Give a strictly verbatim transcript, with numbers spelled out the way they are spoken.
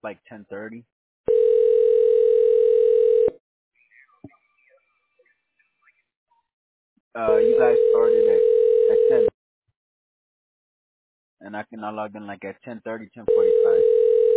like ten thirty. Uh, you guys started at at ten, and I can I log in like at ten thirty, ten forty five.